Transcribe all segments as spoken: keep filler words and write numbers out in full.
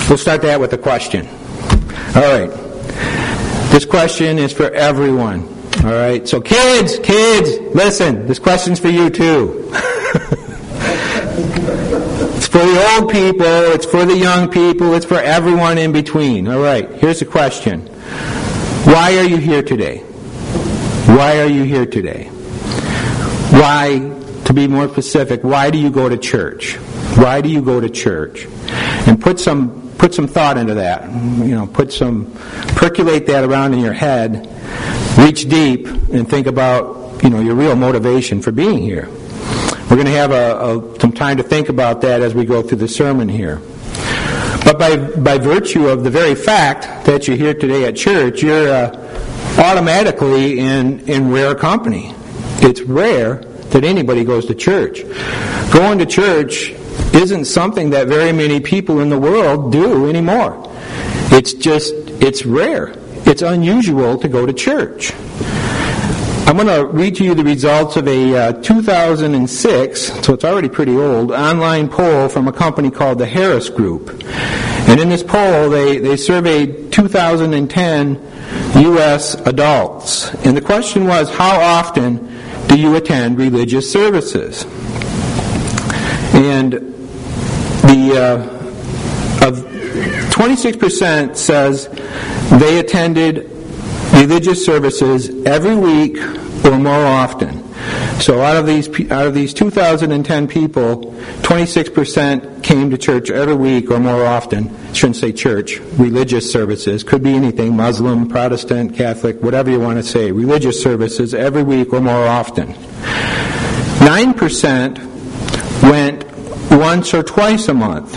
We'll start that with a question. All right. This question is for everyone. All right. So kids, kids, listen. This question's for you too. It's for the old people. It's for the young people. It's for everyone in between. All right. Here's the question. Why are you here today? Why are you here today? Why, to be more specific, why do you go to church? Why do you go to church? And put some put some thought into that. You know, put some percolate that around in your head. Reach deep and think about, you know, your real motivation for being here. We're going to have a, a, some time to think about that as we go through the sermon here. But by by virtue of the very fact that you're here today at church, you're uh, automatically in, in rare company. It's rare that anybody goes to church. Going to church isn't something that very many people in the world do anymore. It's just, it's rare. It's unusual to go to church. I'm going to read to you the results of a uh, two thousand six, so it's already pretty old, online poll from a company called the Harris Group. And in this poll, they, they surveyed two thousand ten U S adults. And the question was, how often do you attend religious services? And the uh, of twenty-six percent says they attended religious services every week or more often. So out of these out of these two thousand ten people, twenty-six percent came to church every week or more often. I shouldn't say church, religious services. Could be anything, Muslim, Protestant, Catholic, whatever you want to say. Religious services every week or more often. nine percent went once or twice a month.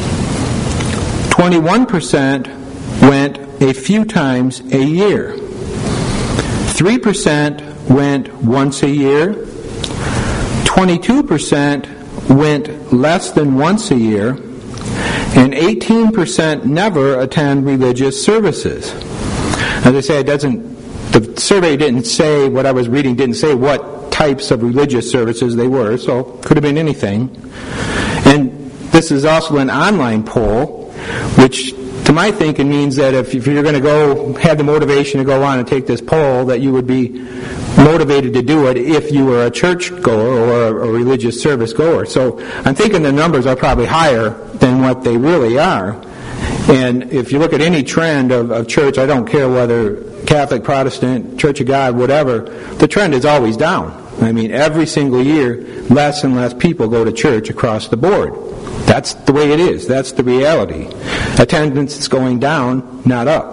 twenty-one percent went a few times a year. three percent went once a year. twenty-two percent went less than once a year. And eighteen percent never attend religious services. As I say, it doesn't, the survey didn't say, what I was reading didn't say what types of religious services they were, so it could have been anything. And this is also an online poll, which to my thinking means that if, if you're going to go have the motivation to go on and take this poll, that you would be motivated to do it if you were a church goer or a, a religious service goer. So I'm thinking the numbers are probably higher than what they really are. And if you look at any trend of, of church, I don't care whether Catholic, Protestant, Church of God, whatever, the trend is always down. I mean, every single year, less and less people go to church across the board. That's the way it is. That's the reality. Attendance is going down, not up.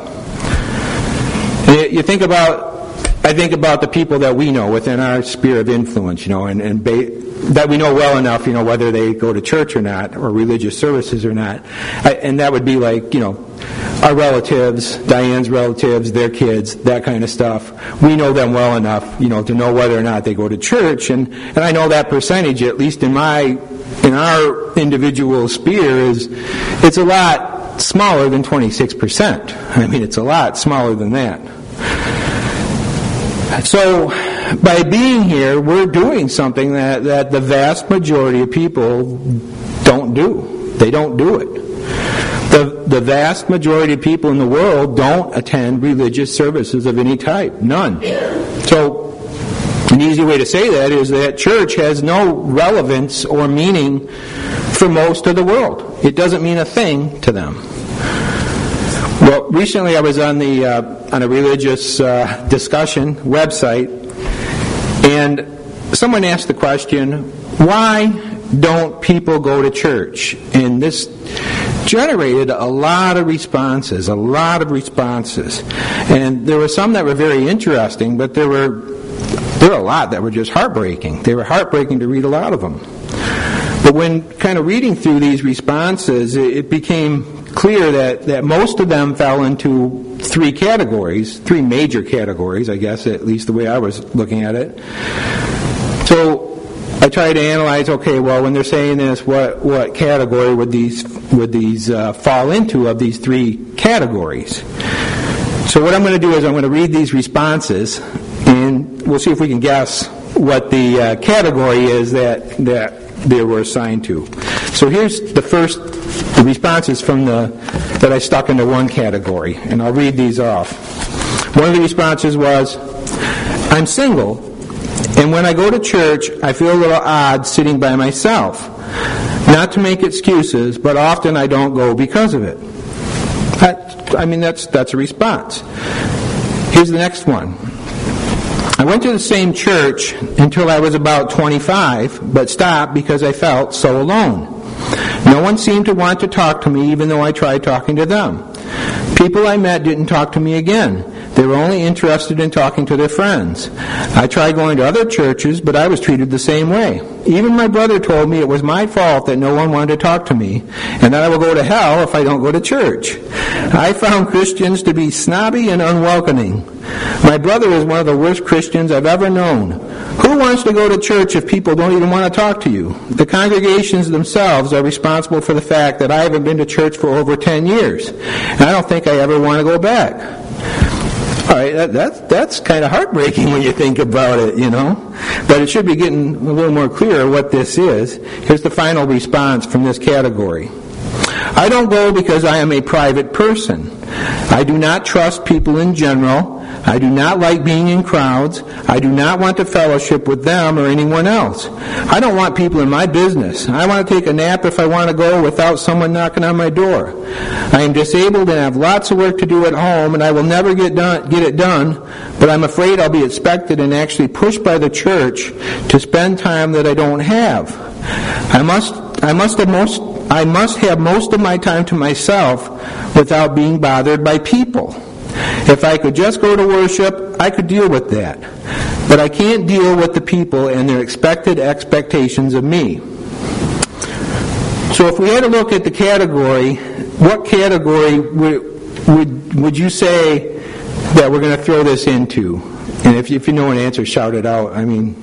And you think about, I think about the people that we know within our sphere of influence, you know, and, and ba- that we know well enough, you know, whether they go to church or not, or religious services or not. I, and that would be like, you know, our relatives, Diane's relatives, their kids, that kind of stuff. We know them well enough, you know, to know whether or not they go to church. And, and I know that percentage, at least in my, in our individual sphere, is, it's a lot smaller than twenty-six percent. I mean, it's a lot smaller than that. So, by being here, we're doing something that, that the vast majority of people don't do. They don't do it. The, the vast majority of people in the world don't attend religious services of any type. None. So, an easy way to say that is that church has no relevance or meaning for most of the world. It doesn't mean a thing to them. Well, recently I was on the uh, on a religious uh, discussion website, and someone asked the question, why don't people go to church? And this generated a lot of responses, a lot of responses. And there were some that were very interesting, but there were there were a lot that were just heartbreaking. They were heartbreaking to read a lot of them. But when kind of reading through these responses, it became clear that, that most of them fell into three categories, three major categories, I guess, at least the way I was looking at it. So I tried to analyze, okay, well, when they're saying this, what, what category would these would these uh, fall into of these three categories? So what I'm going to do is I'm going to read these responses, and we'll see if we can guess what the uh, category is that that they were assigned to. So here's the first the responses from the that I stuck into one category, and I'll read these off. One of the responses was, I'm single, and when I go to church, I feel a little odd sitting by myself. Not to make excuses, but often I don't go because of it. That, I mean, that's that's a response. Here's the next one. I went to the same church until I was about twenty-five, but stopped because I felt so alone. No one seemed to want to talk to me, even though I tried talking to them. People I met didn't talk to me again. They were only interested in talking to their friends. I tried going to other churches, but I was treated the same way. Even my brother told me it was my fault that no one wanted to talk to me, and that I will go to hell if I don't go to church. I found Christians to be snobby and unwelcoming. My brother is one of the worst Christians I've ever known. Who wants to go to church if people don't even want to talk to you? The congregations themselves are responsible for the fact that I haven't been to church for over ten years, and I don't think I ever want to go back. All right, that, that, that's kind of heartbreaking when you think about it, you know. But it should be getting a little more clear what this is. Here's the final response from this category. I don't go because I am a private person. I do not trust people in general. I do not like being in crowds. I do not want to fellowship with them or anyone else. I don't want people in my business. I want to take a nap if I want to go without someone knocking on my door. I am disabled and have lots of work to do at home, and I will never get done, get it done, but I'm afraid I'll be expected and actually pushed by the church to spend time that I don't have. I must, I must have most, I must have most of my time to myself without being bothered by people. If I could just go to worship, I could deal with that. But I can't deal with the people and their expected expectations of me. So if we had to look at the category, what category would would, would you say that we're going to throw this into? And if you, if you know an answer, shout it out. I mean,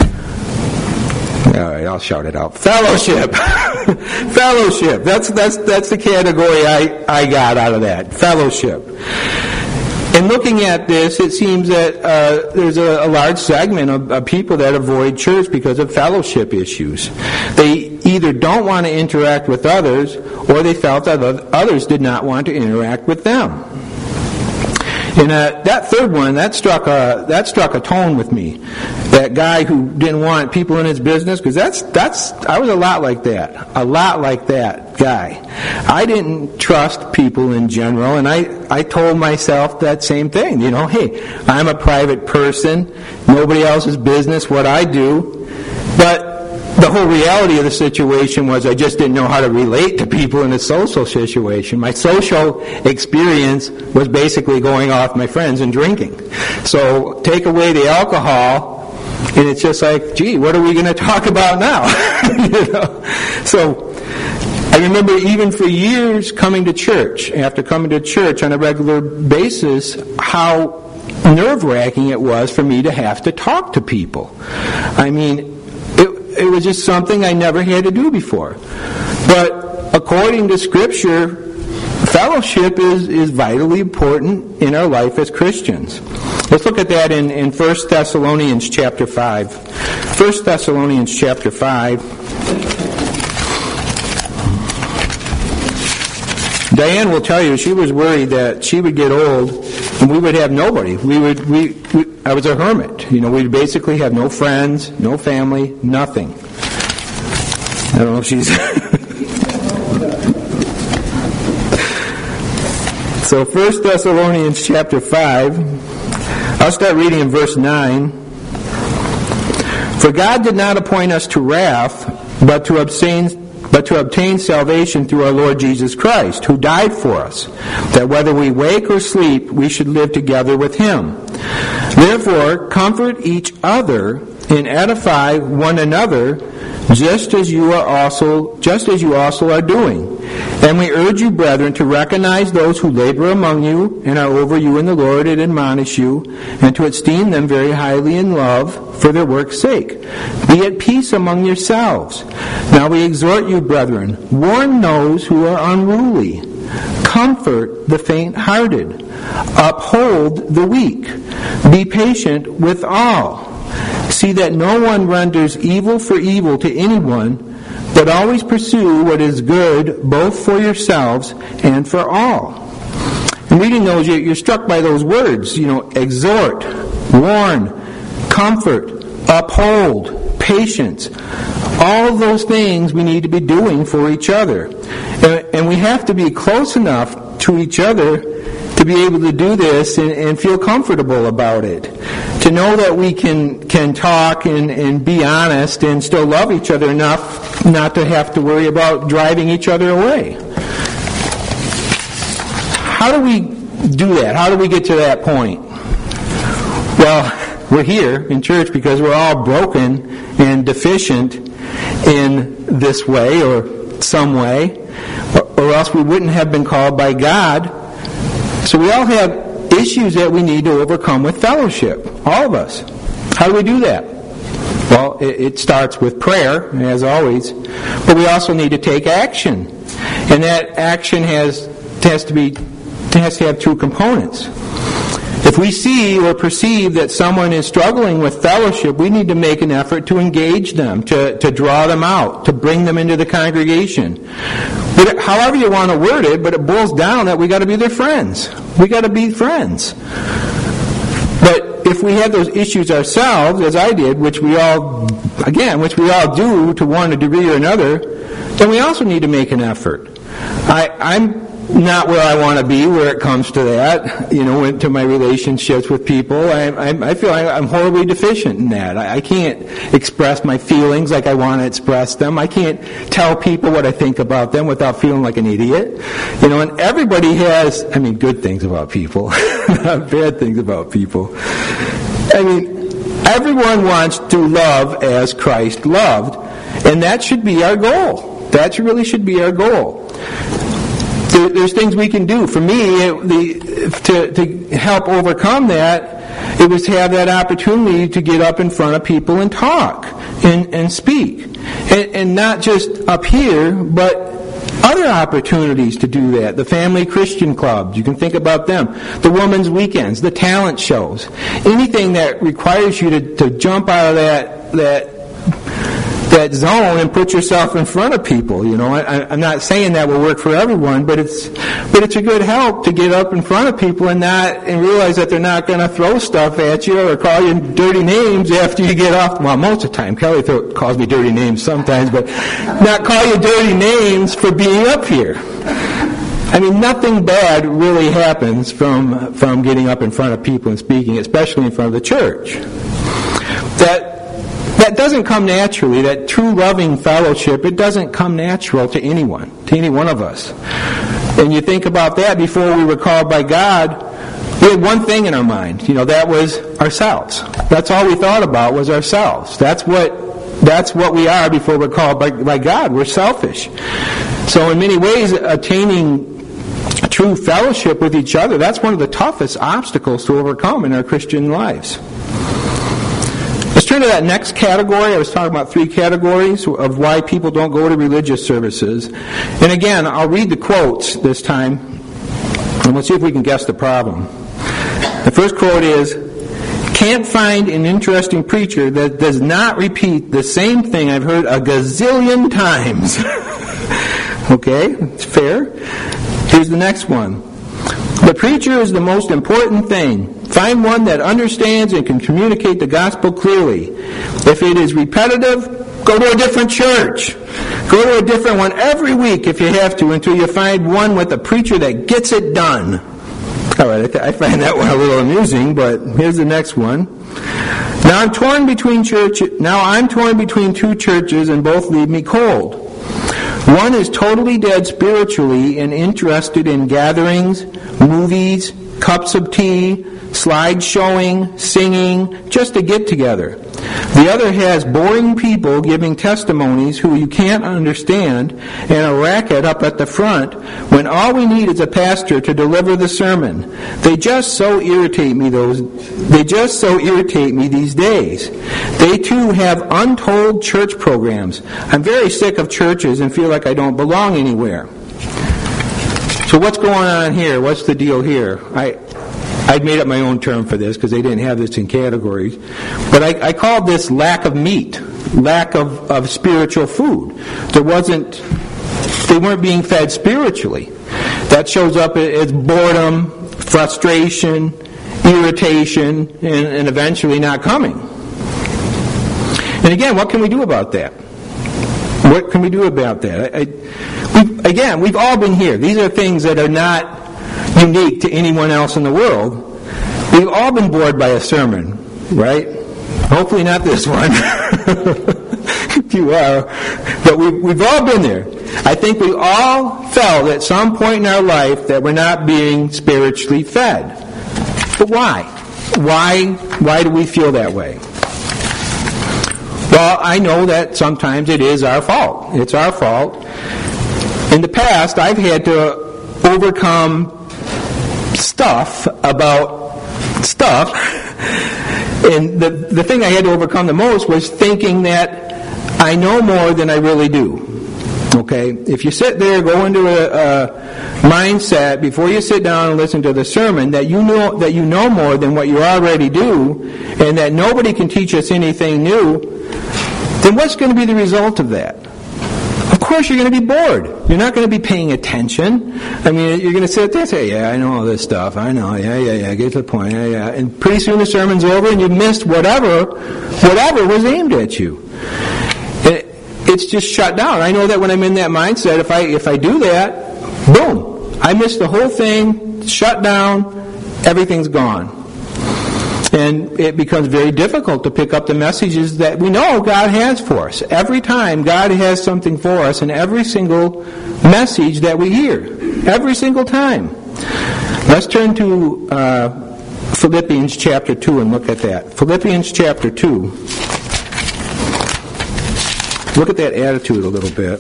all right, I'll shout it out. Fellowship. Fellowship. That's that's that's the category I, I got out of that. Fellowship. In looking at this, it seems that uh, there's a, a large segment of, of people that avoid church because of fellowship issues. They either don't want to interact with others, or they felt that others did not want to interact with them. And uh, that third one, that struck a that struck a tone with me. That guy who didn't want people in his business, because that's that's I was a lot like that, a lot like that guy. I didn't trust people in general, and I I told myself that same thing. You know, hey, I'm a private person, nobody else's business what I do, but the whole reality of the situation was I just didn't know how to relate to people in a social situation. My social experience was basically going off my friends and drinking. So take away the alcohol, and it's just like, gee, what are we going to talk about now? You know? So I remember even for years coming to church, after coming to church on a regular basis, how nerve-wracking it was for me to have to talk to people. I mean, it was just something I never had to do before. But according to Scripture, fellowship is, is vitally important in our life as Christians. Let's look at that in, in First Thessalonians chapter five. First Thessalonians chapter five. Diane will tell you she was worried that she would get old and we would have nobody. We would we, we I was a hermit. You know, we'd basically have no friends, no family, nothing. I don't know if she's So First Thessalonians chapter five, I'll start reading in verse nine. For God did not appoint us to wrath, but to abstain but to obtain salvation through our Lord Jesus Christ, who died for us, that whether we wake or sleep, we should live together with Him. Therefore, comfort each other and edify one another, just as you are also, just as you also are doing. And we urge you, brethren, to recognize those who labor among you and are over you in the Lord and admonish you, and to esteem them very highly in love for their work's sake. Be at peace among yourselves. Now we exhort you, brethren, warn those who are unruly, comfort the faint-hearted, uphold the weak, be patient with all. See that no one renders evil for evil to anyone, but always pursue what is good both for yourselves and for all. And reading those, you're struck by those words, you know, exhort, warn, comfort, uphold, patience. All of those things we need to be doing for each other. And, and we have to be close enough to each other to be able to do this and, and feel comfortable about it. To know that we can can talk and, and be honest and still love each other enough not to have to worry about driving each other away. How do we do that? How do we get to that point? Well, we're here in church because we're all broken and deficient in this way or some way, or, or else we wouldn't have been called by God. So we all have issues that we need to overcome with fellowship, all of us. How do we do that? Well, it, it starts with prayer, as always, but we also need to take action. And that action has has to be has to have two components. If we see or perceive that someone is struggling with fellowship, we need to make an effort to engage them, to, to draw them out, to bring them into the congregation. But however you want to word it, but it boils down that we got to be their friends. We got to be friends. But if we have those issues ourselves, as I did, which we all, again, which we all do to one degree or another, then we also need to make an effort. I, I'm not where I want to be where it comes to that, you know, to my relationships with people. I, I, I feel I'm horribly deficient in that. I, I can't express my feelings like I want to express them. I can't tell people what I think about them without feeling like an idiot. You know, and everybody has, I mean, good things about people, not bad things about people. I mean, everyone wants to love as Christ loved, and that should be our goal. That really should be our goal. There's things we can do. For me, it, the, to, to help overcome that, it was to have that opportunity to get up in front of people and talk and, and speak. And, and not just up here, but other opportunities to do that. The family Christian clubs, you can think about them. The women's weekends, the talent shows. Anything that requires you to, to jump out of that, that that zone and put yourself in front of people. You know, I, I'm not saying that will work for everyone, but it's but it's a good help to get up in front of people and not and realize that they're not going to throw stuff at you or call you dirty names after you get off. Well, most of the time, Kelly th- calls me dirty names sometimes, but not call you dirty names for being up here. I mean, nothing bad really happens from from getting up in front of people and speaking, especially in front of the church. That That doesn't come naturally. That true loving fellowship, it doesn't come natural to anyone, to any one of us. And you think about that, before we were called by God, we had one thing in our mind. You know, that was ourselves. That's all we thought about was ourselves. That's what that's what we are before we're called by, by God. We're selfish. So in many ways, attaining true fellowship with each other, that's one of the toughest obstacles to overcome in our Christian lives. Let's turn to that next category. I was talking about three categories of why people don't go to religious services. And again, I'll read the quotes this time, and we'll see if we can guess the problem. The first quote is, "Can't find an interesting preacher that does not repeat the same thing I've heard a gazillion times." Okay, it's fair. Here's the next one. "The preacher is the most important thing. Find one that understands and can communicate the gospel clearly. If it is repetitive, go to a different church. Go to a different one every week if you have to, until you find one with a preacher that gets it done." All right, I, th- I find that one a little amusing, but here's the next one. Now I'm torn between church. Now I'm torn between two churches, and both leave me cold. One is totally dead spiritually and interested in gatherings, movies, cups of tea, slide showing, singing, just a get-together. The other has boring people giving testimonies who you can't understand, and a racket up at the front when all we need is a pastor to deliver the sermon. They just so irritate me those they just so irritate me these days. They too have untold church programs. I'm very sick of churches and feel like I don't belong anywhere. So what's going on here? What's the deal here? I I'd made up my own term for this because they didn't have this in categories. But I, I called this lack of meat. lack of, of spiritual food. There wasn't, they weren't being fed spiritually. That shows up as boredom, frustration, irritation, and, and eventually not coming. And again, what can we do about that? What can we do about that? I, I, we've, again, we've all been here. These are things that are not unique to anyone else in the world. We've all been bored by a sermon, right? Hopefully not this one. If you are. But we, we've all been there. I think we all felt at some point in our life that we're not being spiritually fed. But why? Why, why do we feel that way? Well, I know that sometimes it is our fault. It's our fault. In the past, I've had to overcome stuff about stuff. And the, the thing I had to overcome the most was thinking that I know more than I really do. Okay? If you sit there, go into a, a mindset before you sit down and listen to the sermon that you know that you know more than what you already do, and that nobody can teach us anything new, then what's going to be the result of that? Of course you're going to be bored. You're not going to be paying attention. I mean, you're going to sit there and say, yeah, I know all this stuff. I know, yeah, yeah, yeah, get to the point, yeah, yeah. And pretty soon the sermon's over and you've missed whatever, whatever was aimed at you. And it's just shut down. I know that when I'm in that mindset, if I if I do that, boom, I miss the whole thing, shut down, everything's gone. And it becomes very difficult to pick up the messages that we know God has for us. Every time God has something for us in every single message that we hear. Every single time. Let's turn to uh, Philippians chapter two and look at that. Philippians chapter two. Look at that attitude a little bit.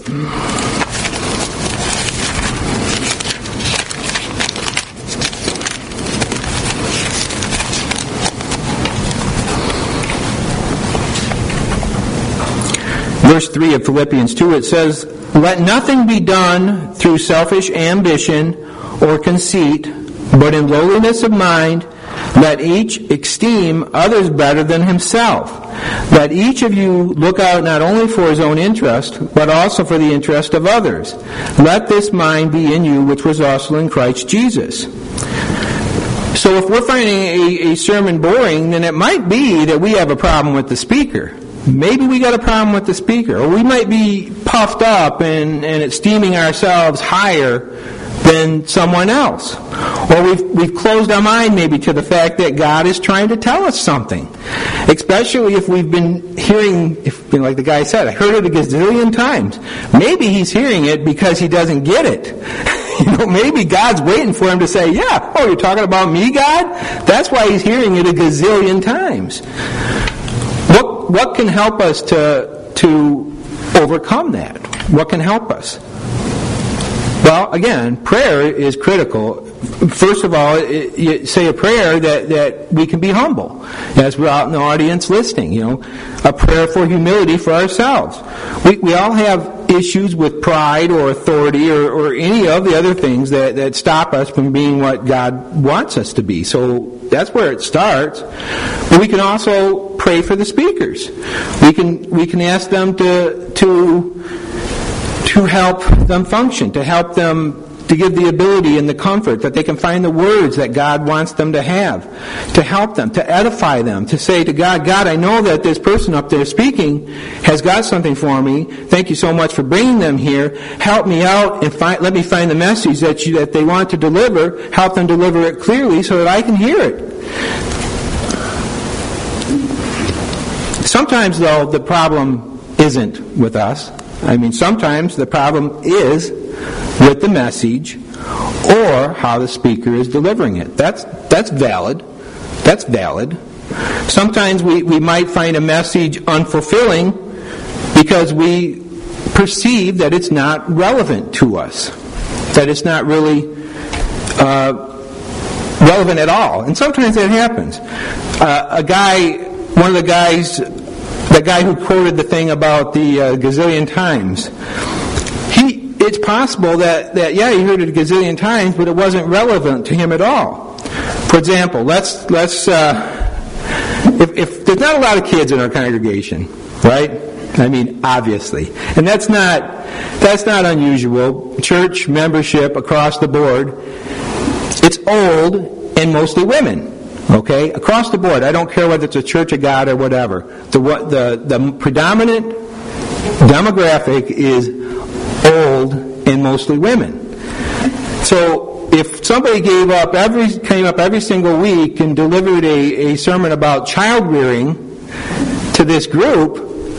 Verse three of Philippians two, it says, "Let nothing be done through selfish ambition or conceit, but in lowliness of mind, let each esteem others better than himself. Let each of you look out not only for his own interest, but also for the interest of others. Let this mind be in you, which was also in Christ Jesus." So if we're finding a, a sermon boring, then it might be that we have a problem with the speaker. Maybe we got a problem with the speaker. Or we might be puffed up and, and esteeming ourselves higher than someone else. Or we've, we've closed our mind maybe to the fact that God is trying to tell us something. Especially if we've been hearing, if, you know, like the guy said, I heard it a gazillion times. Maybe he's hearing it because he doesn't get it. You know, maybe God's waiting for him to say, yeah, oh, you're talking about me, God? That's why he's hearing it a gazillion times. What what can help us to to overcome that? What can help us? Well, again, prayer is critical. First of all, it, you say a prayer that, that we can be humble as we're out in the audience listening. You know, a prayer for humility for ourselves. We we all have issues with pride or authority or, or any of the other things that, that stop us from being what God wants us to be. So that's where it starts. But we can also pray for the speakers. We can we can ask them to to to help them function, to help them, to give the ability and the comfort that they can find the words that God wants them to have, to help them, to edify them, to say to God, God, I know that this person up there speaking has got something for me. Thank you so much for bringing them here. Help me out and find, let me find the message that you, that they want to deliver. Help them deliver it clearly so that I can hear it. Sometimes, though, the problem isn't with us. I mean, sometimes the problem is with the message or how the speaker is delivering it. That's that's valid. That's valid. Sometimes we, we might find a message unfulfilling because we perceive that it's not relevant to us, that it's not really uh, relevant at all. And sometimes that happens. Uh, a guy, one of the guys... The guy who quoted the thing about the uh, gazillion times, he, it's possible that, that, yeah, he heard it a gazillion times, but it wasn't relevant to him at all. For example, let's, let's, uh, if, if there's not a lot of kids in our congregation, right? I mean, obviously. And that's not that's not unusual. Church membership across the board, it's old and mostly women. Okay? Across the board. I don't care whether it's a Church of God or whatever. The the the predominant demographic is old and mostly women. So if somebody gave up every came up every single week and delivered a, a sermon about child rearing to this group,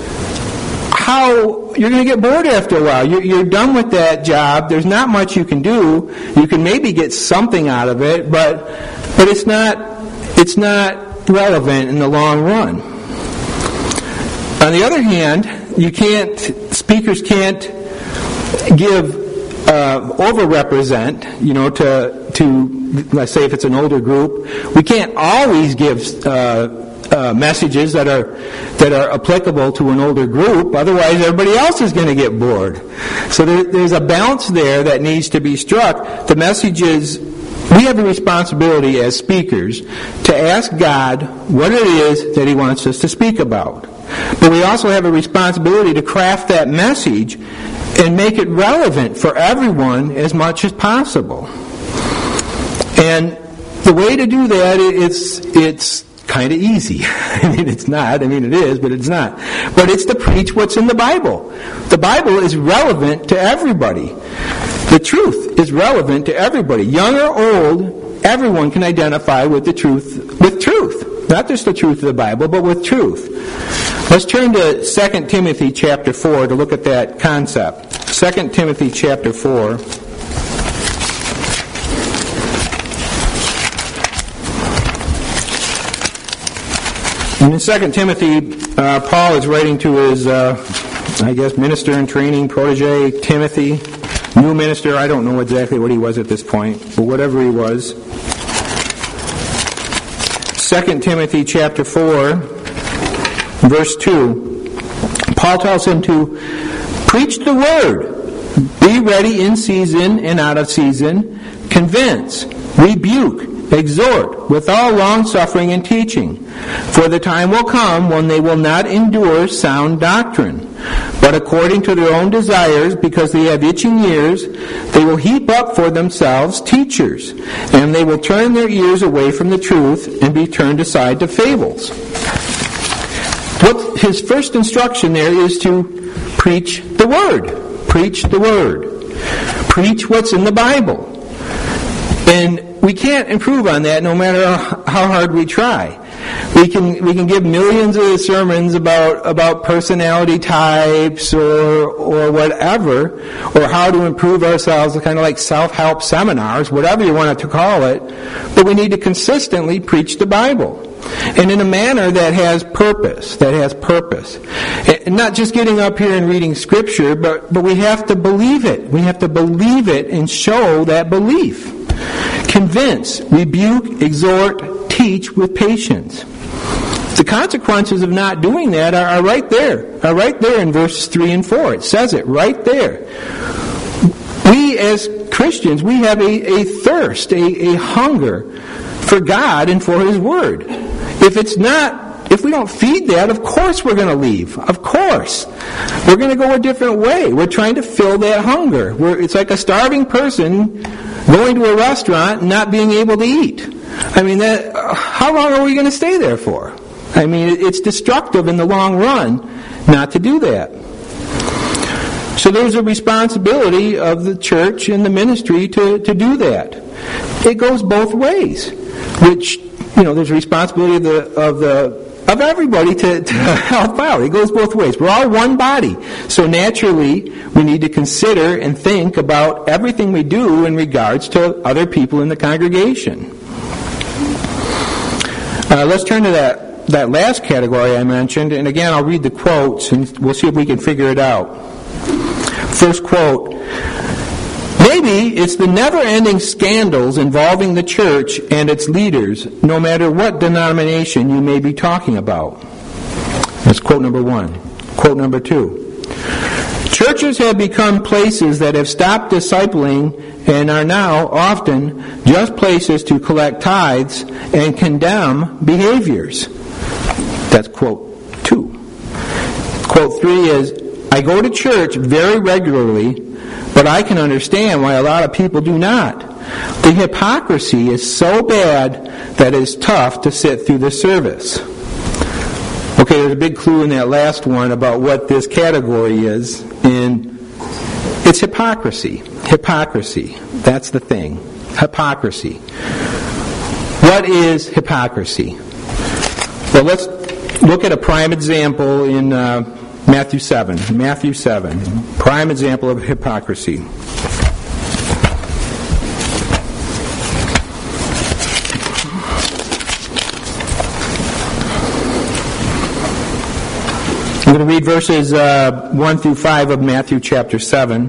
how you're going to get bored after a while. You're, you're done with that job. There's not much you can do. You can maybe get something out of it, but but it's not it's not relevant in the long run. On the other hand, you can't speakers can't give uh, overrepresent. You know, to to let's say if it's an older group, we can't always give. Uh, Uh, messages that are that are applicable to an older group. Otherwise, everybody else is going to get bored. So there, there's a balance there that needs to be struck. The message is, we have a responsibility as speakers to ask God what it is that He wants us to speak about. But we also have a responsibility to craft that message and make it relevant for everyone as much as possible. And the way to do that, it's it's kind of easy. I mean, it's not. I mean, it is, but it's not. But it's to preach what's in the Bible. The Bible is relevant to everybody. The truth is relevant to everybody. Young or old, everyone can identify with the truth, with truth. Not just the truth of the Bible, but with truth. Let's turn to Second Timothy chapter four to look at that concept. Second Timothy chapter four. And in Second Timothy, uh, Paul is writing to his, uh, I guess, minister in training, protege, Timothy, new minister. I don't know exactly what he was at this point, but whatever he was. Second Timothy chapter four, verse two. Paul tells him to preach the word. Be ready in season and out of season. Convince, rebuke, exhort with all long-suffering and teaching. For the time will come when they will not endure sound doctrine, but according to their own desires, because they have itching ears, they will heap up for themselves teachers, and they will turn their ears away from the truth and be turned aside to fables. What his first instruction there is to preach the word. Preach the word. Preach what's in the Bible. And we can't improve on that no matter how hard we try. We can we can give millions of sermons about about personality types or or whatever, or how to improve ourselves, kind of like self-help seminars, whatever you want to call it. But we need to consistently preach the Bible, and in a manner that has purpose, that has purpose. And not just getting up here and reading Scripture, but but we have to believe it. We have to believe it and show that belief. Convince, rebuke, exhort, teach with patience. The consequences of not doing that are, are right there. Are right there in verses three and four. It says it right there. We as Christians, we have a, a thirst, a, a hunger for God and for His Word. If it's not, if we don't feed that, of course we're going to leave. Of course. We're going to go a different way. We're trying to fill that hunger. We're, it's like a starving person going to a restaurant and not being able to eat. I mean, that, how long are we going to stay there for? I mean, it's destructive in the long run not to do that. So there's a responsibility of the church and the ministry to, to do that. It goes both ways. Which, you know, there's a responsibility of the of the of everybody to, to help out. It goes both ways. We're all one body. So naturally, we need to consider and think about everything we do in regards to other people in the congregation. Uh, let's turn to that, that last category I mentioned. And again, I'll read the quotes and we'll see if we can figure it out. First quote. Maybe it's the never-ending scandals involving the church and its leaders, no matter what denomination you may be talking about. That's quote number one. Quote number two. Churches have become places that have stopped discipling and are now often just places to collect tithes and condemn behaviors. That's quote two. Quote three is, I go to church very regularly, but I can understand why a lot of people do not. The hypocrisy is so bad that it is tough to sit through the service. Okay, there's a big clue in that last one about what this category is, and it's hypocrisy. Hypocrisy. That's the thing. Hypocrisy. What is hypocrisy? Well, let's look at a prime example in uh, Matthew seven. Matthew seven. Prime example of hypocrisy. I'm going to read verses uh, one through five of Matthew chapter seven.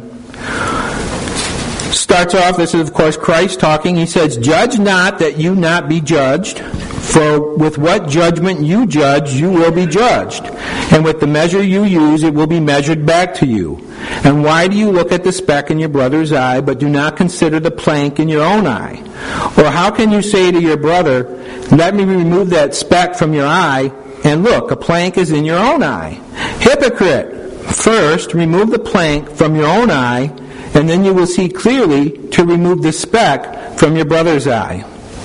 Starts off, this is of course Christ talking. He says, Judge not that you not be judged, for with what judgment you judge, you will be judged. And with the measure you use, it will be measured back to you. And why do you look at the speck in your brother's eye, but do not consider the plank in your own eye? Or how can you say to your brother, let me remove that speck from your eye, and look, a plank is in your own eye? Hypocrite! First, remove the plank from your own eye, and then you will see clearly to remove the speck from your brother's eye.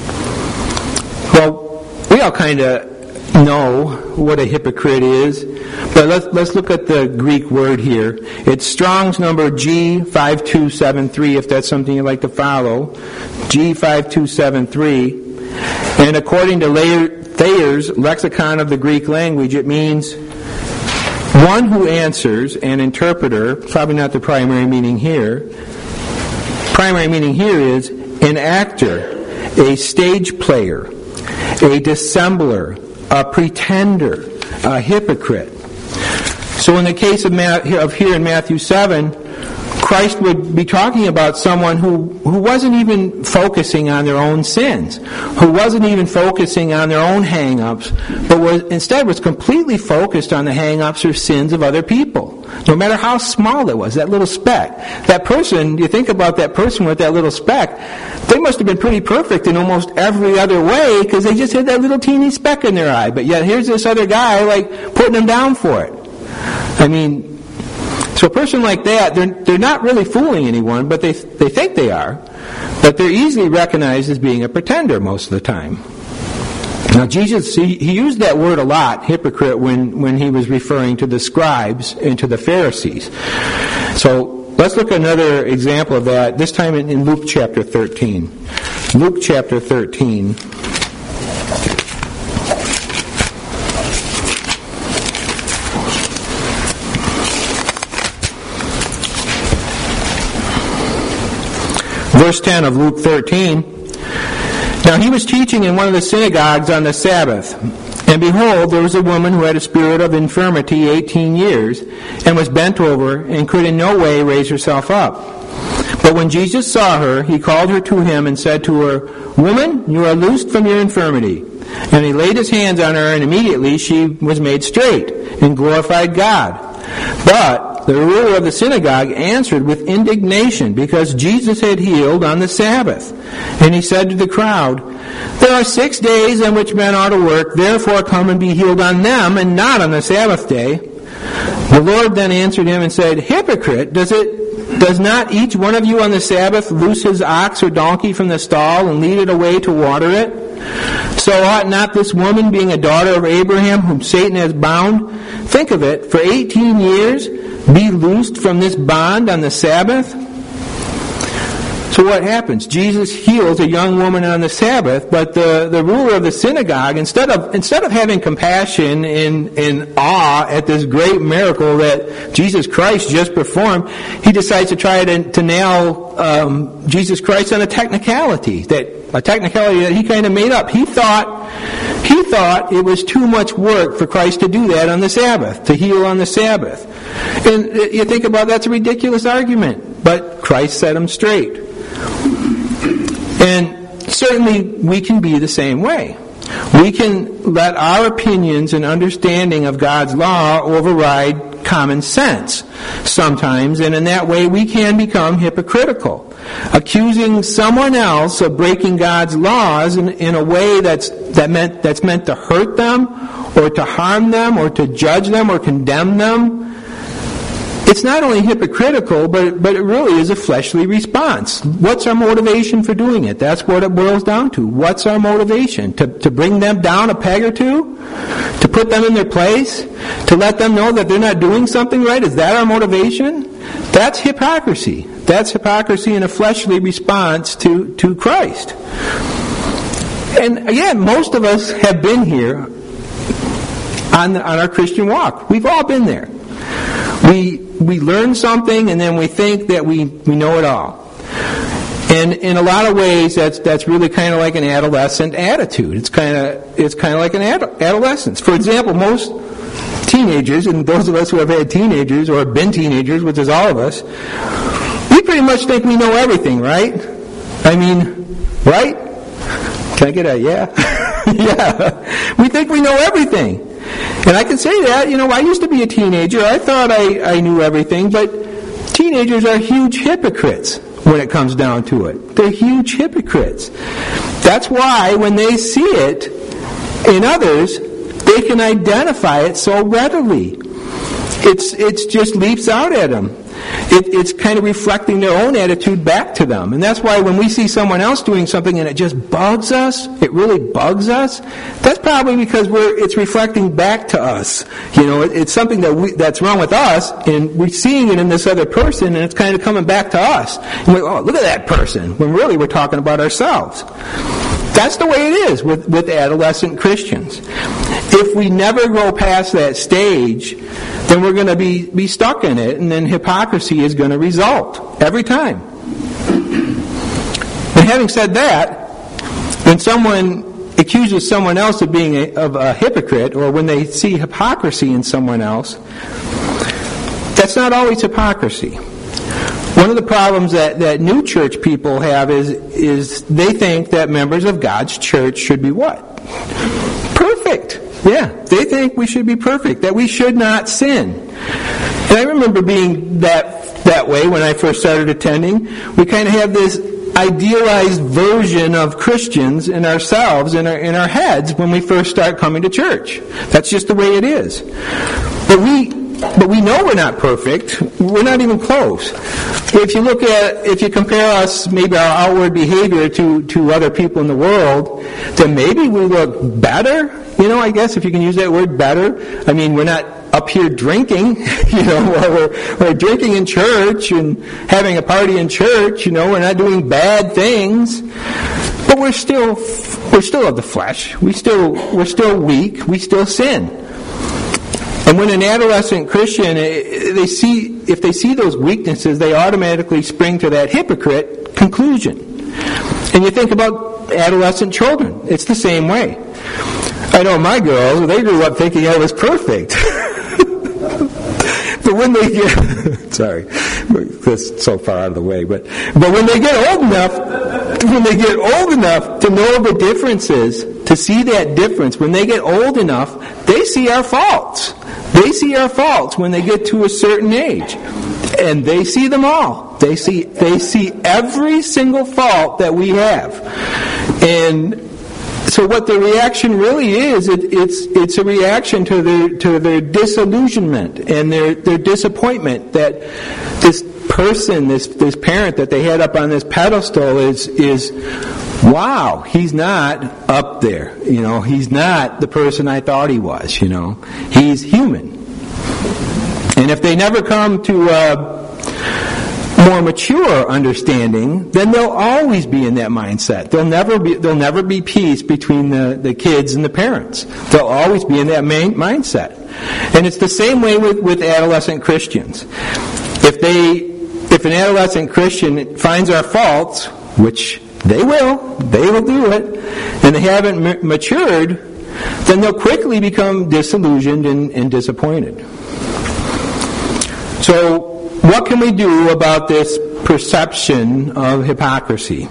Well, we all kind of know what a hypocrite is, but let's let's look at the Greek word here. It's Strong's number G five two seven three, if that's something you'd like to follow. G five two seven three. And according to Thayer's Lexicon of the Greek Language, it means one who answers, an interpreter, probably not the primary meaning here. Primary meaning here is an actor, a stage player, a dissembler, a pretender, a hypocrite. So in the case of, Ma- of here in Matthew seven, Christ would be talking about someone who, who wasn't even focusing on their own sins, who wasn't even focusing on their own hang-ups, but was, instead was completely focused on the hang-ups or sins of other people, no matter how small it was, that little speck. That person, you think about that person with that little speck, they must have been pretty perfect in almost every other way because they just had that little teeny speck in their eye. But yet here's this other guy, like, putting them down for it. I mean, so a person like that, they're, they're not really fooling anyone, but they they think they are. But they're easily recognized as being a pretender most of the time. Now Jesus, he, he used that word a lot, hypocrite, when, when he was referring to the scribes and to the Pharisees. So let's look at another example of that, this time in, in Luke chapter thirteen. Luke chapter thirteen. Verse ten of Luke thirteen. Now he was teaching in one of the synagogues on the Sabbath. And behold, there was a woman who had a spirit of infirmity eighteen years, and was bent over, and could in no way raise herself up. But when Jesus saw her, he called her to him, and said to her, Woman, you are loosed from your infirmity. And he laid his hands on her, and immediately she was made straight, and glorified God. But the ruler of the synagogue answered with indignation, because Jesus had healed on the Sabbath. And he said to the crowd, There are six days on which men ought to work, therefore come and be healed on them, and not on the Sabbath day. The Lord then answered him and said, Hypocrite, does it does not each one of you on the Sabbath loose his ox or donkey from the stall and lead it away to water it? So ought not this woman, being a daughter of Abraham, whom Satan has bound, think of it, for eighteen years, be loosed from this bond on the Sabbath? So what happens? Jesus heals a young woman on the Sabbath, but the, the ruler of the synagogue, instead of instead of having compassion and, and awe at this great miracle that Jesus Christ just performed, he decides to try to, to nail um, Jesus Christ on a technicality, that a technicality that he kind of made up. He thought he thought it was too much work for Christ to do that on the Sabbath, to heal on the Sabbath. And you think about that's a ridiculous argument, but Christ set him straight. And certainly we can be the same way. We can let our opinions and understanding of God's law override common sense sometimes, and in that way we can become hypocritical, accusing someone else of breaking God's laws in, in a way that's that meant that's meant to hurt them or to harm them, or to judge them, or condemn them, it's not only hypocritical, but, but it really is a fleshly response. What's our motivation for doing it? That's what it boils down to. What's our motivation? To, to bring them down a peg or two? To put them in their place? To let them know that they're not doing something right? Is that our motivation? That's hypocrisy. That's hypocrisy in a fleshly response to, to Christ. And again, most of us have been here on, on our Christian walk. We've all been there. We we learn something and then we think that we, we know it all. And in a lot of ways, that's that's really kind of like an adolescent attitude. It's kind of it's kind of like an ad- adolescence. For example, most teenagers, and those of us who have had teenagers or have been teenagers, which is all of us, we pretty much think we know everything, right? I mean, right? Can I get a yeah? Yeah. We think we know everything. And I can say that, you know, I used to be a teenager. I thought I, I knew everything, but teenagers are huge hypocrites when it comes down to it. They're huge hypocrites. That's why when they see it in others, they can identify it so readily. It's it's just leaps out at them. It, it's kind of reflecting their own attitude back to them. And that's why when we see someone else doing something and it just bugs us, it really bugs us, that's probably because we're it's reflecting back to us. You know, it, it's something that we, that's wrong with us, and we're seeing it in this other person, and it's kind of coming back to us. And we oh, look at that person, when really we're talking about ourselves. That's the way it is with, with adolescent Christians. If we never go past that stage, then we're going to be, be stuck in it, and then hypocrisy is going to result every time. But having said that, when someone accuses someone else of being a, of a hypocrite, or when they see hypocrisy in someone else, that's not always hypocrisy. One of the problems that, that new church people have is is they think that members of God's church should be what? Perfect. Yeah, they think we should be perfect, that we should not sin. And I remember being that that way when I first started attending. We kind of have this idealized version of Christians in ourselves, in our in our heads, when we first start coming to church. That's just the way it is. But we But we know we're not perfect. We're not even close. If you look at, if you compare us, maybe our outward behavior to, to other people in the world, then maybe we look better. You know, I guess if you can use that word, better. I mean, we're not up here drinking, you know, while we're, we're drinking in church and having a party in church. You know, we're not doing bad things. But we're still, we're still of the flesh. We still, we're still weak. We still sin. And when an adolescent Christian, they see, if they see those weaknesses, they automatically spring to that hypocrite conclusion. And you think about adolescent children. It's the same way. I know my girls, they grew up thinking I was perfect. But when they get, sorry, that's so far out of the way, but, but when they get old enough, when they get old enough to know the differences, to see that difference, when they get old enough, they see our faults. They see our faults when they get to a certain age. And they see them all. They see they see every single fault that we have. And so what the reaction really is, it, it's it's a reaction to their to their disillusionment and their, their disappointment that this person, this this parent that they had up on this pedestal is is wow, he's not up there. You know, he's not the person I thought he was, you know. He's human. And if they never come to a more mature understanding, then they'll always be in that mindset. There'll never be there'll never be peace between the, the kids and the parents. They'll always be in that main mindset. And it's the same way with, with adolescent Christians. If they if an adolescent Christian finds our faults, which they will. They will do it. And they haven't m- matured, then they'll quickly become disillusioned and, and disappointed. So, what can we do about this perception of hypocrisy?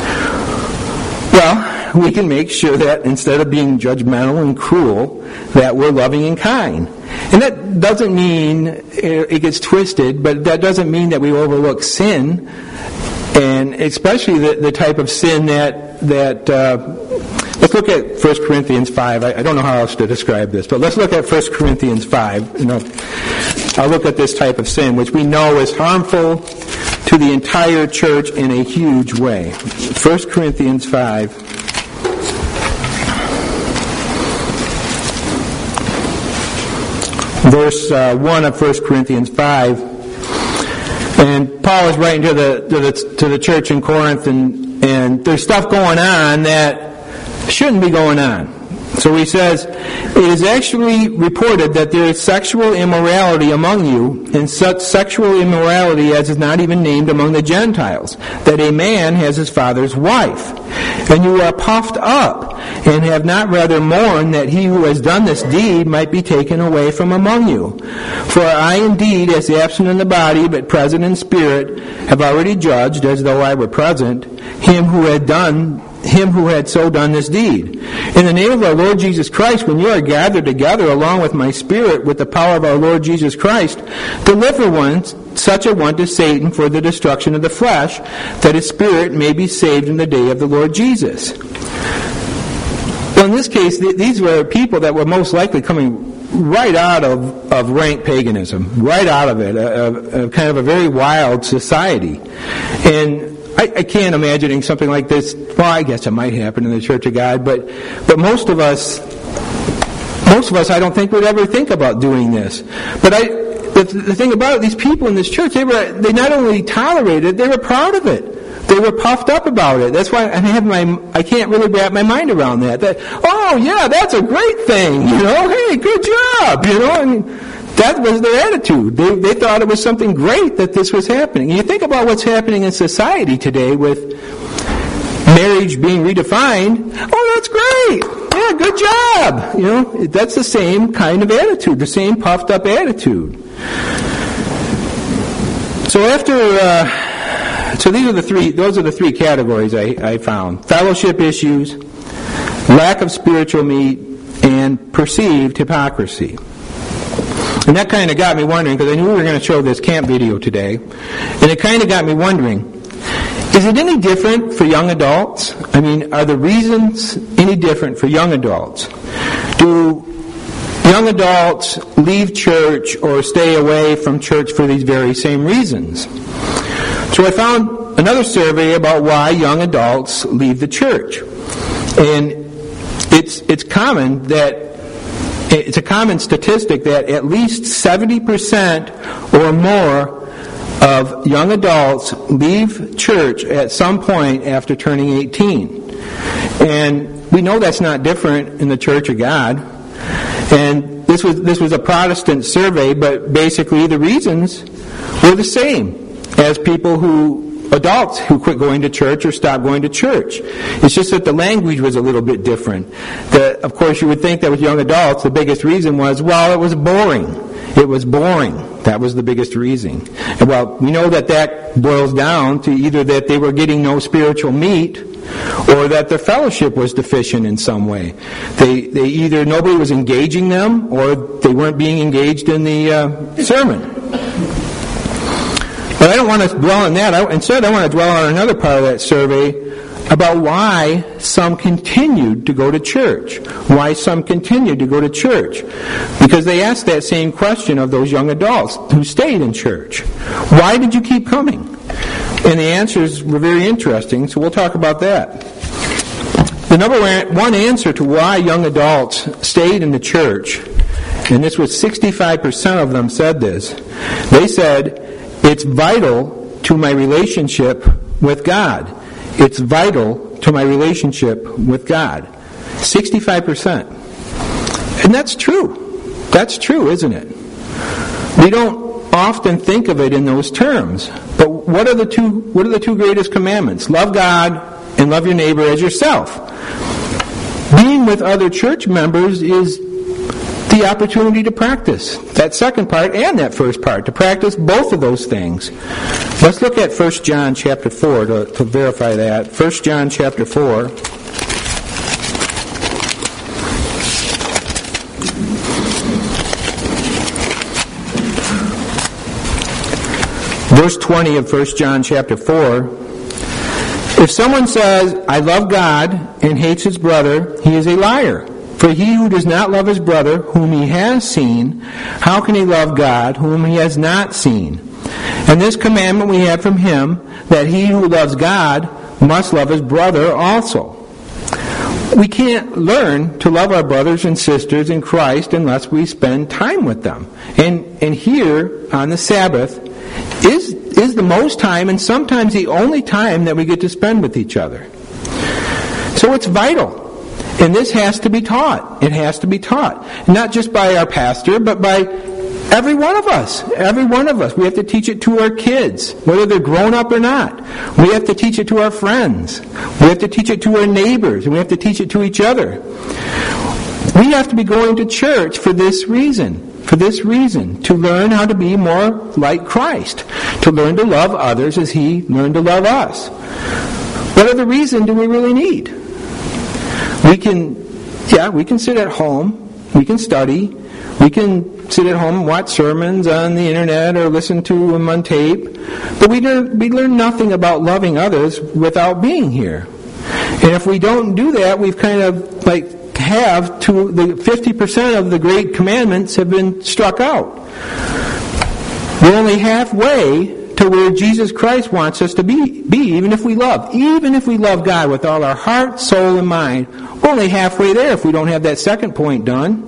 Well, we can make sure that instead of being judgmental and cruel, that we're loving and kind. And that doesn't mean, it gets twisted, but that doesn't mean that we overlook sin. And especially the, the type of sin that, that uh, let's let's look at First Corinthians five. I, I don't know how else to describe this, but let's look at First Corinthians five. You know, I'll look at this type of sin, which we know is harmful to the entire church in a huge way. First Corinthians five. Verse uh, one of First Corinthians five. And Paul is writing to the, to the, to the church in Corinth, and, and there's stuff going on that shouldn't be going on. So he says, it is actually reported that there is sexual immorality among you, and such sexual immorality as is not even named among the Gentiles, that a man has his father's wife. And you are puffed up, and have not rather mourned that he who has done this deed might be taken away from among you. For I indeed, as absent in the body, but present in spirit, have already judged, as though I were present, him who had done him who had so done this deed. In the name of our Lord Jesus Christ, when you are gathered together along with my spirit, with the power of our Lord Jesus Christ, deliver one, such a one to Satan for the destruction of the flesh, that his spirit may be saved in the day of the Lord Jesus. Well, in this case, th- these were people that were most likely coming right out of, of rank paganism, right out of it, a, a, a kind of a very wild society. And I, I can't imagine something like this. Well, I guess it might happen in the Church of God, but but most of us, most of us, I don't think would ever think about doing this. But I, the, the thing about it, these people in this church, they were they not only tolerated it, they were proud of it. They were puffed up about it. That's why I have my I can't really wrap my mind around that. That oh yeah, that's a great thing. You know, hey, good job. You know, I mean. That was their attitude. They, they thought it was something great that this was happening. And you think about what's happening in society today with marriage being redefined. Oh, that's great. Yeah, good job. You know, that's the same kind of attitude, the same puffed up attitude. So after, uh, so these are the three, those are the three categories I, I found. Fellowship issues, lack of spiritual meat, and perceived hypocrisy. And that kind of got me wondering, because I knew we were going to show this camp video today, and it kind of got me wondering, is it any different for young adults? I mean, are the reasons any different for young adults? Do young adults leave church or stay away from church for these very same reasons? So I found another survey about why young adults leave the church. And it's it's common that It's a common statistic that at least seventy percent or more of young adults leave church at some point after turning eighteen. And we know that's not different in the Church of God. And this was this was a Protestant survey, but basically the reasons were the same as people who adults who quit going to church or stopped going to church. It's just that the language was a little bit different. The, of course, you would think that with young adults, the biggest reason was, well, it was boring. It was boring. That was the biggest reason. And well, we know that that boils down to either that they were getting no spiritual meat or that their fellowship was deficient in some way. They, they either nobody was engaging them or they weren't being engaged in the uh, sermon. But I don't want to dwell on that. I, instead, I want to dwell on another part of that survey about why some continued to go to church. Why some continued to go to church. Because they asked that same question of those young adults who stayed in church. Why did you keep coming? And the answers were very interesting, so we'll talk about that. The number one answer to why young adults stayed in the church, and this was sixty-five percent of them said this, they said, it's vital to my relationship with God. It's vital to my relationship with God. sixty-five percent. And that's true. That's true, isn't it? We don't often think of it in those terms. But what are the two what are the two greatest commandments? Love God and love your neighbor as yourself. Being with other church members is the opportunity to practice that second part and that first part, to practice both of those things. Let's look at First John chapter four to, to verify that. First John chapter four. Verse twenty of First John chapter four. If someone says, I love God, and hates his brother, he is a liar. For he who does not love his brother, whom he has seen, how can he love God, whom he has not seen? And this commandment we have from him, that he who loves God must love his brother also. We can't learn to love our brothers and sisters in Christ unless we spend time with them. And and here on the Sabbath is is the most time, and sometimes the only time, that we get to spend with each other. So it's vital. And this has to be taught. It has to be taught. Not just by our pastor, but by every one of us. Every one of us. We have to teach it to our kids, whether they're grown up or not. We have to teach it to our friends. We have to teach it to our neighbors. And we have to teach it to each other. We have to be going to church for this reason. For this reason. To learn how to be more like Christ. To learn to love others as He learned to love us. What other reason do we really need? We can, yeah, we can sit at home. We can study. We can sit at home and watch sermons on the internet or listen to them on tape. But we learn, we learn nothing about loving others without being here. And if we don't do that, we've kind of like have to, the fifty percent of the great commandments have been struck out. We're only halfway to where Jesus Christ wants us to be, be, even if we love. Even if we love God with all our heart, soul, and mind, we're only halfway there if we don't have that second point done.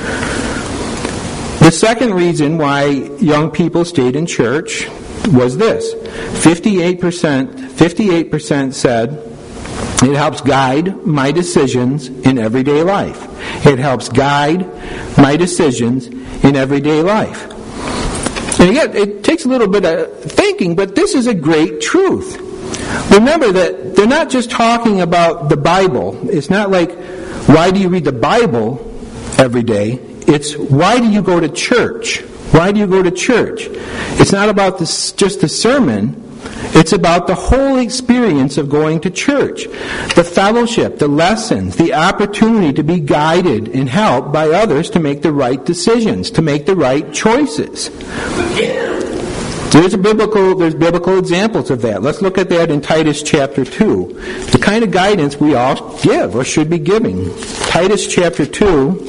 The second reason why young people stayed in church was this. fifty-eight percent, fifty-eight percent said, it helps guide my decisions in everyday life. It helps guide my decisions in everyday life. And again, it takes a little bit of thinking, but this is a great truth. Remember that they're not just talking about the Bible. It's not like, why do you read the Bible every day? It's, why do you go to church? Why do you go to church? It's not about this, just the sermon. It's about the whole experience of going to church. The fellowship, the lessons, the opportunity to be guided and helped by others to make the right decisions, to make the right choices. There's a biblical, there's biblical examples of that. Let's look at that in Titus chapter two. The kind of guidance we all give or should be giving. Titus chapter two.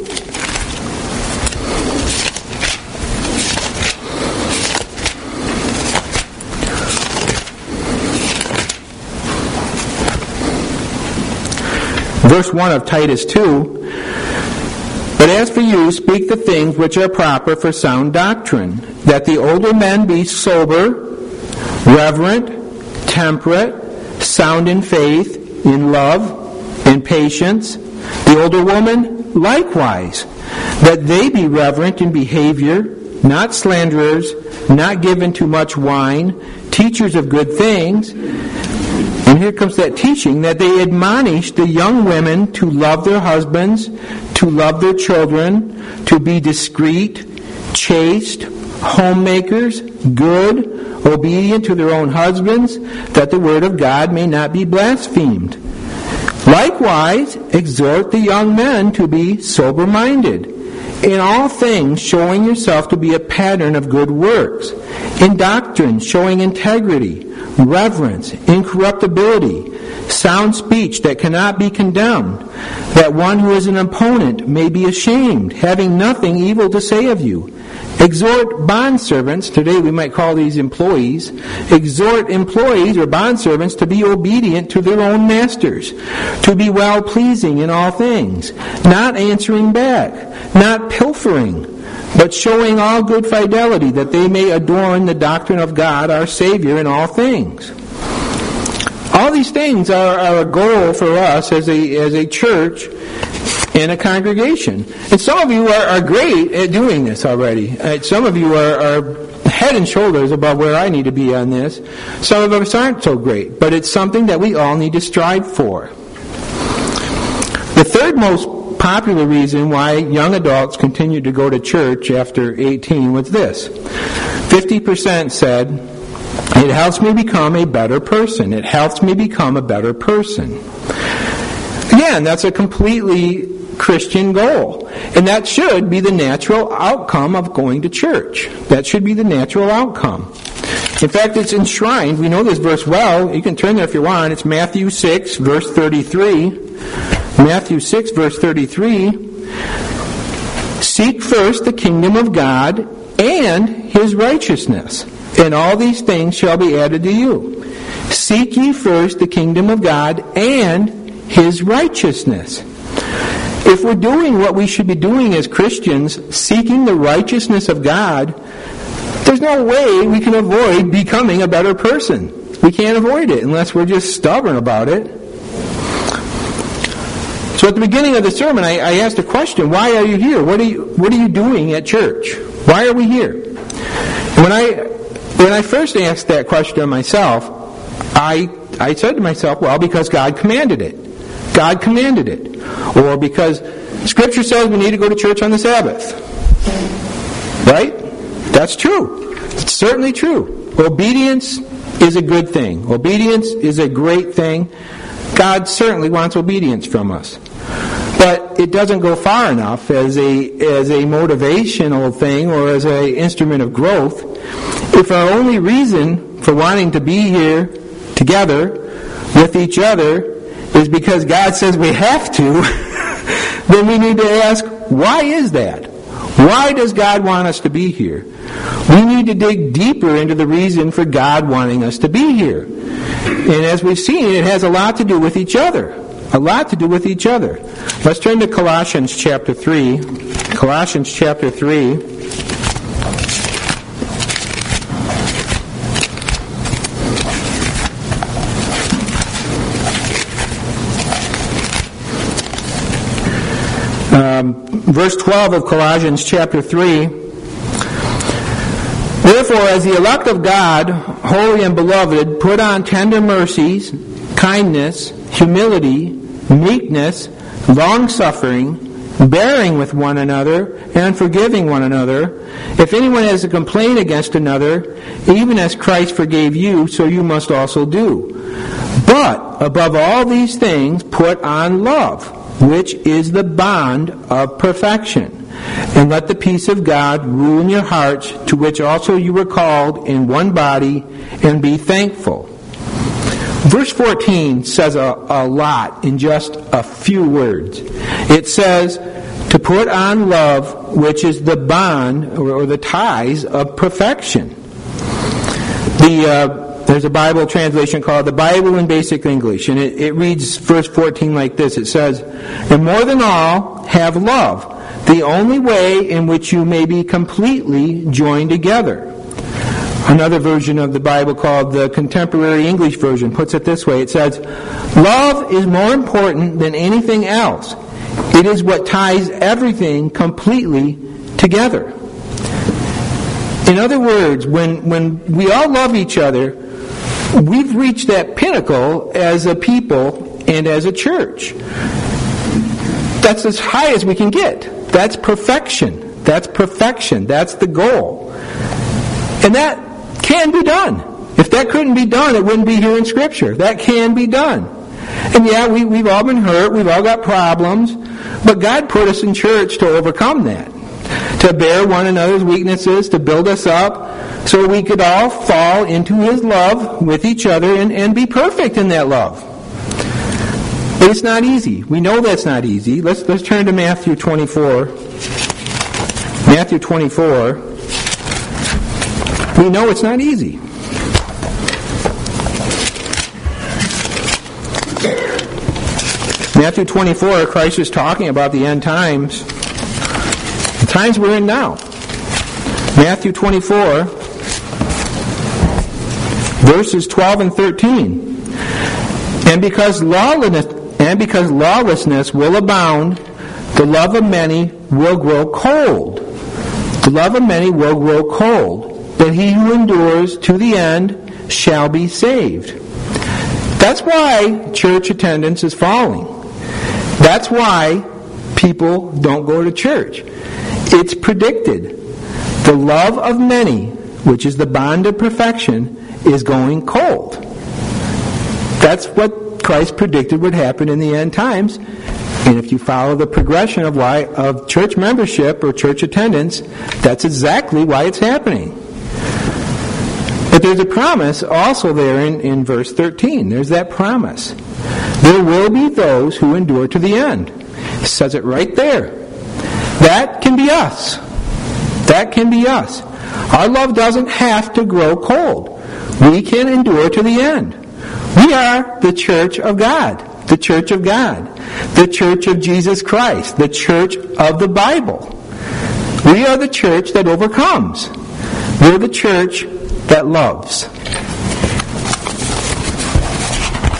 Verse one of Titus two, but as for you, speak the things which are proper for sound doctrine, that the older men be sober, reverent, temperate, sound in faith, in love, in patience. The older woman likewise, that they be reverent in behavior, not slanderers, not given to much wine, teachers of good things. And here comes that teaching, that they admonish the young women to love their husbands, to love their children, to be discreet, chaste, homemakers, good, obedient to their own husbands, that the word of God may not be blasphemed. Likewise, exhort the young men to be sober-minded, in all things showing yourself to be a pattern of good works, in doctrine showing integrity, reverence, incorruptibility, sound speech that cannot be condemned, that one who is an opponent may be ashamed, having nothing evil to say of you. Exhort bondservants, today we might call these employees, exhort employees or bondservants to be obedient to their own masters, to be well-pleasing in all things, not answering back, not pilfering, but showing all good fidelity, that they may adorn the doctrine of God our Savior in all things. All these things are, are a goal for us as a as a church and a congregation. And some of you are, are great at doing this already. Uh, some of you are, are head and shoulders above where I need to be on this. Some of us aren't so great, but it's something that we all need to strive for. The third most popular reason why young adults continue to go to church after eighteen was this. fifty percent said, it helps me become a better person. It helps me become a better person. Again, that's a completely Christian goal. And that should be the natural outcome of going to church. That should be the natural outcome. In fact, it's enshrined. We know this verse well. You can turn there if you want. It's Matthew six, verse thirty-three. Matthew six, verse thirty-three. Seek first the kingdom of God and his righteousness, and all these things shall be added to you. Seek ye first the kingdom of God and his righteousness. If we're doing what we should be doing as Christians, seeking the righteousness of God, there's no way we can avoid becoming a better person. We can't avoid it unless we're just stubborn about it. So at the beginning of the sermon, I, I asked a question: why are you here? What are you What are you doing at church? Why are we here? And when I when I first asked that question myself, I I said to myself, well, because God commanded it. God commanded it. Or because Scripture says we need to go to church on the Sabbath. Right? That's true. It's certainly true. Obedience is a good thing. Obedience is a great thing. God certainly wants obedience from us. But it doesn't go far enough as a as a motivational thing or as an instrument of growth. If our only reason for wanting to be here together with each other is because God says we have to, then we need to ask, why is that? Why does God want us to be here? We need to dig deeper into the reason for God wanting us to be here. And as we've seen, it has a lot to do with each other. A lot to do with each other. Let's turn to Colossians chapter three. Colossians chapter three. Um, verse twelve of Colossians chapter three. Therefore, as the elect of God, holy and beloved, put on tender mercies, kindness, humility, meekness, long-suffering, bearing with one another, and forgiving one another. If anyone has a complaint against another, even as Christ forgave you, so you must also do. But, above all these things, put on love, which is the bond of perfection. And let the peace of God rule in your hearts, to which also you were called in one body, and be thankful. Verse fourteen says a, a lot in just a few words. It says to put on love, which is the bond or, or the ties of perfection. The uh, There's a Bible translation called the Bible in Basic English, and it, it reads verse fourteen like this. It says, and more than all, have love, the only way in which you may be completely joined together. Another version of the Bible called the Contemporary English Version puts it this way. It says, love is more important than anything else. It is what ties everything completely together. In other words, when, when we all love each other, we've reached that pinnacle as a people and as a church. That's as high as we can get. That's perfection. That's perfection. That's the goal. And that can be done. If that couldn't be done, it wouldn't be here in Scripture. That can be done. And yeah, we, we've all been hurt. We've all got problems. But God put us in church to overcome that. To bear one another's weaknesses, to build us up, so we could all fall into His love with each other and, and be perfect in that love. But it's not easy. We know that's not easy. Let's let's turn to Matthew twenty-four. Matthew twenty-four. We know it's not easy. Matthew twenty-four, Christ is talking about the end times. The times we're in now. Matthew twenty-four, verses twelve and thirteen. And because lawlessness, and because lawlessness will abound, the love of many will grow cold. The love of many will grow cold. But he who endures to the end shall be saved. That's why church attendance is falling. That's why people don't go to church. It's predicted. The love of many, which is the bond of perfection, is going cold. That's what Christ predicted would happen in the end times. And if you follow the progression of why of church membership or church attendance, that's exactly why it's happening. At there's a promise also there in, in verse thirteen. There's that promise. There will be those who endure to the end. It says it right there. That can be us. That can be us. Our love doesn't have to grow cold. We can endure to the end. We are the church of God. The church of God. The church of Jesus Christ. The church of the Bible. We are the church that overcomes. We're the church that loves.